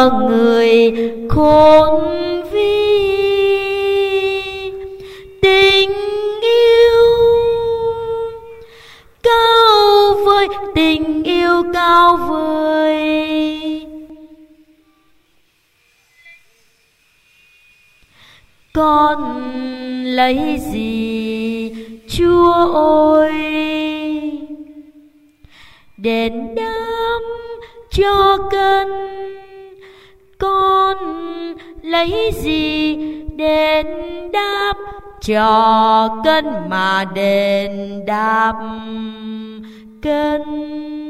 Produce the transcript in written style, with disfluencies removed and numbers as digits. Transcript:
cho người khôn vi. Tình yêu cao vời, tình yêu cao vời. Con lấy gì Chúa ơi đền đáp cho cơn? Con lấy gì đền đáp cho cơn mà đền đáp cơn?